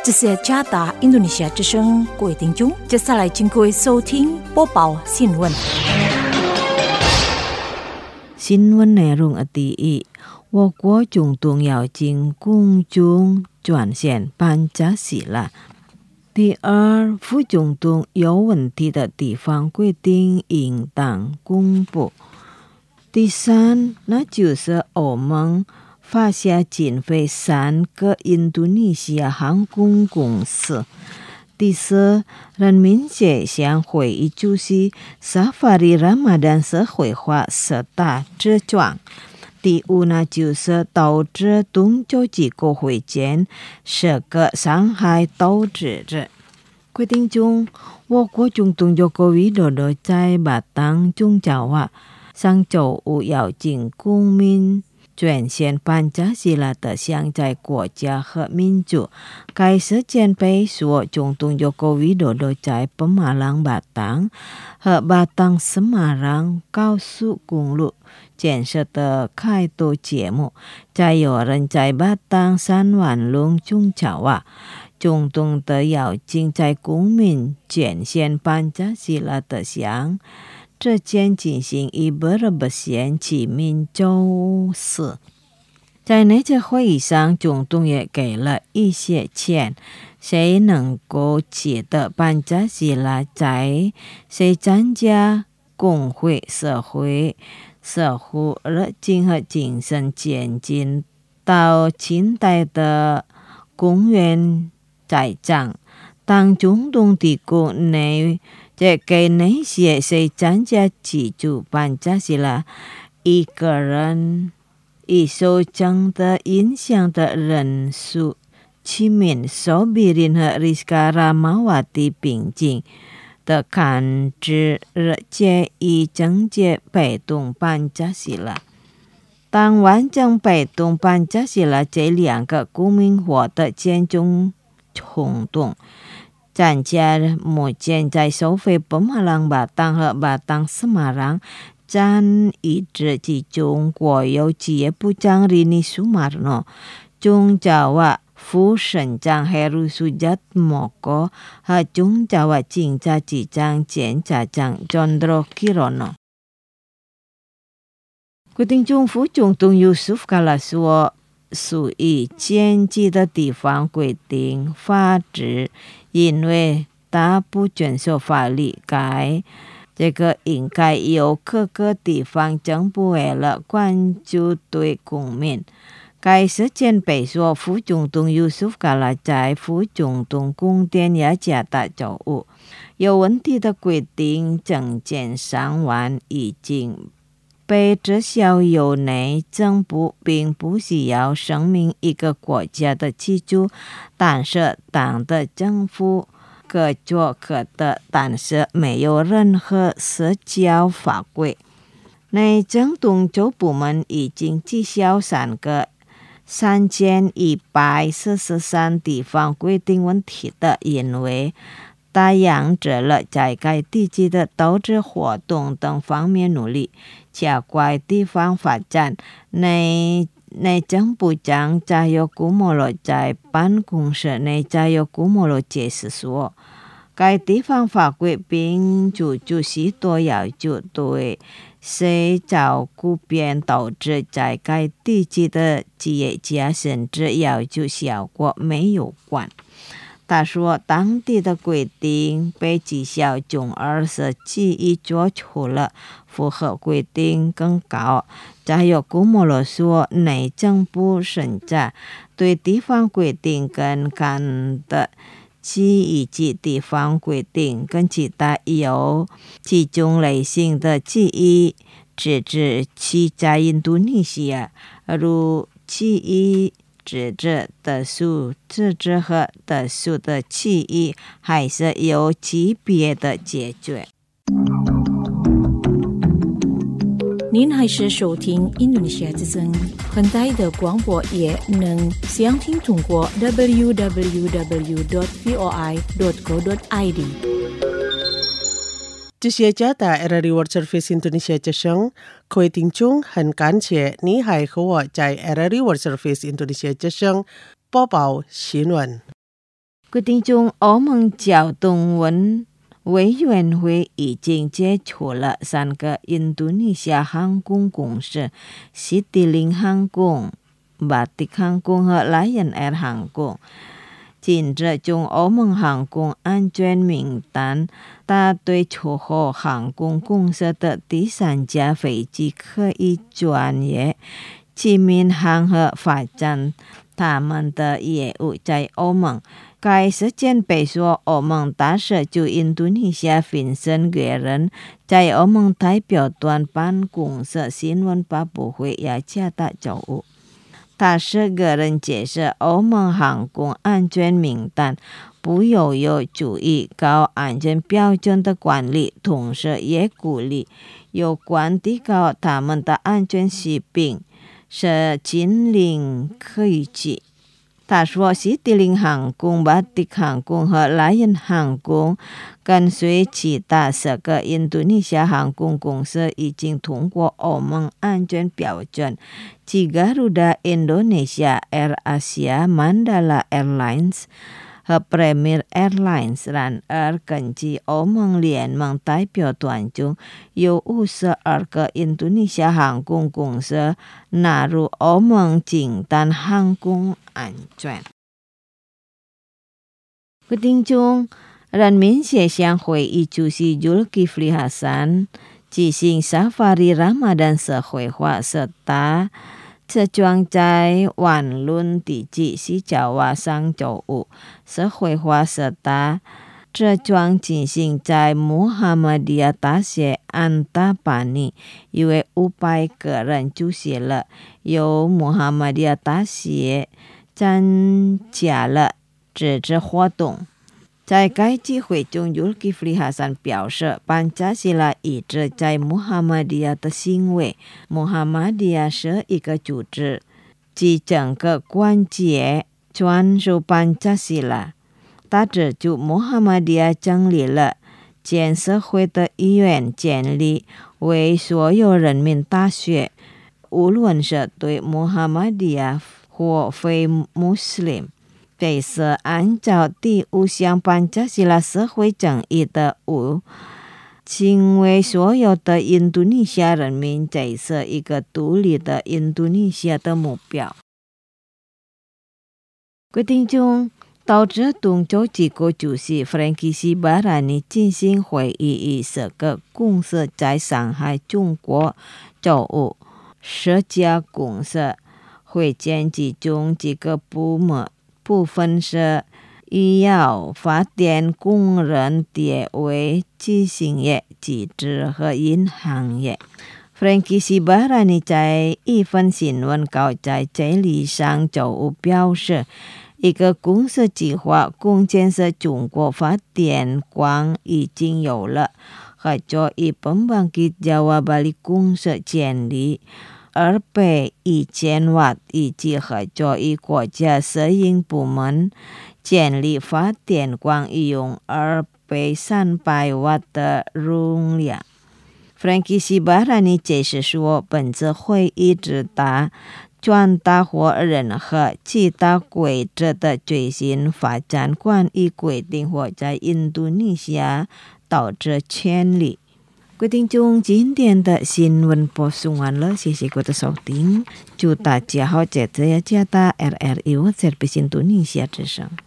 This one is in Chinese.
这是加拿大印度尼西亚之声，各位听众，接下来请各位收听播报新闻。 新闻内容第一，我国中东要进公众转线班加西了。第二，赴中东有问题的地方规定应当公布。第三，那就是欧盟发下禁飞3个印度尼西亚航空公司。第四，人民节向会议主席沙法里Ramadan社会化10大之状。第五呢，就是导致东洲际国会间10个伤害导致者。规定中，我国中东Jokowi Dodo在巴当中角话，上周五要进公民转线班加西拉的向在国家和民主。该事件被说中东Jokowi Dodo在Pemalang Batang 和Batang Semarang 高速公路建设的开拓节目，在有人在Batang 3万龙中角话，中东的要进在公民转线班加西拉的向这将进行一100%起民周四。在那次会议上，中东也给了一些钱，谁能够取得班加西拉在谁参加工会社会热情和精神前进到清代的公园在场。当中东的国内这给那些谁参加记住班加西拉一个人一受这的影响的人数，其名Sobirin和Rizka Ramawati并进的看知这一整届被动班加西拉。当完整被动班加西拉这2个公民活的建中冲动，参加目前在收费Pemalang Batang和Batang Semarang占一致其中国有企业部长Rini Sumarno 中角话副省长Heru Sujatmoko 和中角话警察局长检察长 Jondro Kirono。规定中府中东Yusuf Kala说，属于间接的地方规定法制，因为他不遵守法律，这个应该由各个地方政府为了关注对公民。该事件被说副总统Yusuf Kala在副总统宫殿雅加达周五有问题的规定证件上完已经被撤销由内政部，并不需要声明一个国家的记住，但是党的政府各做各的，但是没有任何社交法规。内政东洲部门已经取消3个3143地方规定问题的，因为答应着了在该地区的投资活动等方面努力，加快地方发展。内政部长扎尤古莫罗在办公室内扎尤古莫罗解释说，该地方法规并注许多要求，对谁照顾便导致在该地区的企业家甚至要求效果没有关。他说，当地的规定被取消，从而使记忆做出了符合规定更高。再有古莫罗说，内政部审查对地方规定更干的记忆及地方规定跟其他有几种类型的记忆直至其在印度尼西亚如记忆指着的数自治和的数的记忆还是有级别的解决。 您还是收听印度尼西亚之声，很大的广播也能详听通过 www.voi.co.id。 这些加大 RRI World Service Indonesia 之声，各位听众很感谢你还和我在 RRI World Service Indonesia 之声播报新闻。 决定中，欧盟交通运委员会已经接触了3个印度尼西亚航空公司 CityLink 航空、Batik 航空和 Lion Air 航空，紧着中欧盟航空安全名单，大对出口航空公司的第3架飞机可以转业，去民航和发展他们的业务在欧盟。该事件被说欧盟大使驻印度尼西亚Vincent Guerin在欧盟代表团办公室新闻发布会也加大照顾。大使Guerin解释欧盟航空安全名单不有注意高安全标准的管理，同时也鼓励有关提高他们的安全水平，是尽力可以去。他说 CityLink 航空、Batik 航空和 Lion 航空跟随其他10个印度尼西亚航空公司已经通过欧盟安全标准，即 Garuda Indonesia、Air Asia、Mandala Airlines 和 Premier Airlines。 然而根据欧盟联盟代表团中有52个印度尼西亚航空公司纳入欧盟清单航空安全。决定中，人民协商会议主席 Zulkifli Hasan 举行 Safari Ramadan 社会化serta这将在万伦地区西爪哇上周五社会化serta这将进行在穆罕默迪亚大学安达巴尼，因为500个人出席了，由穆罕默迪亚大学参加了这次活动。在该聚会中 Zulkifli Hasan 表示，班加西拉一直在穆罕默迪亚的行为，穆罕默迪亚是一个组织，即整个关节专属班加西拉。他指出穆罕默迪亚成立了全社会的意愿，建立为所有人民大学，无论是对穆罕默迪亚或非穆斯林。这是按照第5项班加西拉社会正义的成为所有的印度尼西亚人民建设一个独立的印度尼西亚的目标。决定中，导致东洲机构主席 Frankie Sibarani 进行会议，与10个公司在上海中国周五10家公司会见，其中几个部分是医药、发电、工人业为基行业、机制和银行业。Frankie Sibarani 在一份新闻稿在这里上周五表示，一个公司计划共建设中国发电厂已经有了，合作与pembangkit Jawa Bali 公司建立200,000瓦，以及合作与国家私营部门建立发电厂，用200-300瓦的容量。Frankie Sibarani 解释说，本次会议旨在传达或任何其他规则的最新发展关于规定或在印度尼西亚导致权利。决定中今天的新闻播送完了，谢谢各位的收听，祝大家好，这次加大 RRI 我这边印度尼西亚之声。